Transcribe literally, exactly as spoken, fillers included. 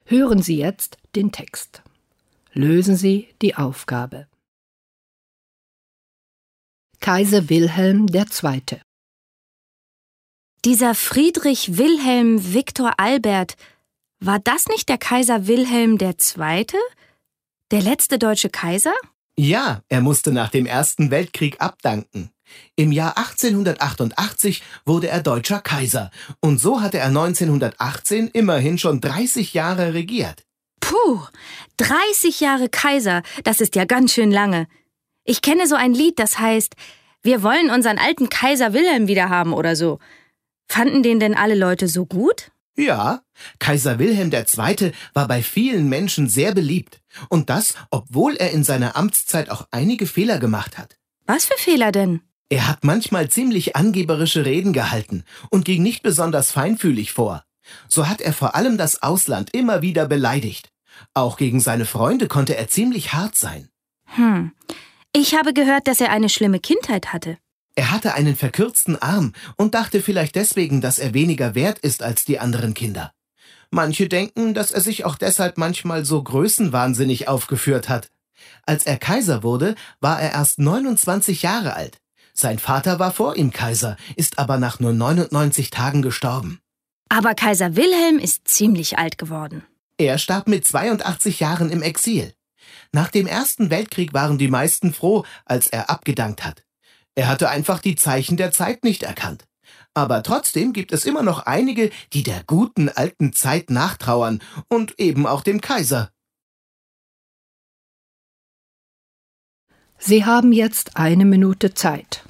Hören Sie jetzt den Text. Lösen Sie die Aufgabe. Kaiser Wilhelm der Zweite. Dieser Friedrich Wilhelm Viktor Albert, war das nicht der Kaiser Wilhelm der Zweite? Der letzte deutsche Kaiser? Ja, er musste nach dem Ersten Weltkrieg abdanken. Im Jahr achtzehnhundertachtundachtzig wurde er deutscher Kaiser und so hatte er neunzehnhundertachtzehn immerhin schon dreißig Jahre regiert. Puh, dreißig Jahre Kaiser, das ist ja ganz schön lange. Ich kenne so ein Lied, das heißt, wir wollen unseren alten Kaiser Wilhelm wieder haben oder so. Fanden den denn alle Leute so gut? Ja, Kaiser Wilhelm der Zweite war bei vielen Menschen sehr beliebt. Und das, obwohl er in seiner Amtszeit auch einige Fehler gemacht hat. Was für Fehler denn? Er hat manchmal ziemlich angeberische Reden gehalten und ging nicht besonders feinfühlig vor. So hat er vor allem das Ausland immer wieder beleidigt. Auch gegen seine Freunde konnte er ziemlich hart sein. Hm, ich habe gehört, dass er eine schlimme Kindheit hatte. Er hatte einen verkürzten Arm und dachte vielleicht deswegen, dass er weniger wert ist als die anderen Kinder. Manche denken, dass er sich auch deshalb manchmal so größenwahnsinnig aufgeführt hat. Als er Kaiser wurde, war er erst neunundzwanzig Jahre alt. Sein Vater war vor ihm Kaiser, ist aber nach nur neunundneunzig Tagen gestorben. Aber Kaiser Wilhelm ist ziemlich alt geworden. Er starb mit zweiundachtzig Jahren im Exil. Nach dem Ersten Weltkrieg waren die meisten froh, als er abgedankt hat. Er hatte einfach die Zeichen der Zeit nicht erkannt. Aber trotzdem gibt es immer noch einige, die der guten alten Zeit nachtrauern und eben auch dem Kaiser. Sie haben jetzt eine Minute Zeit.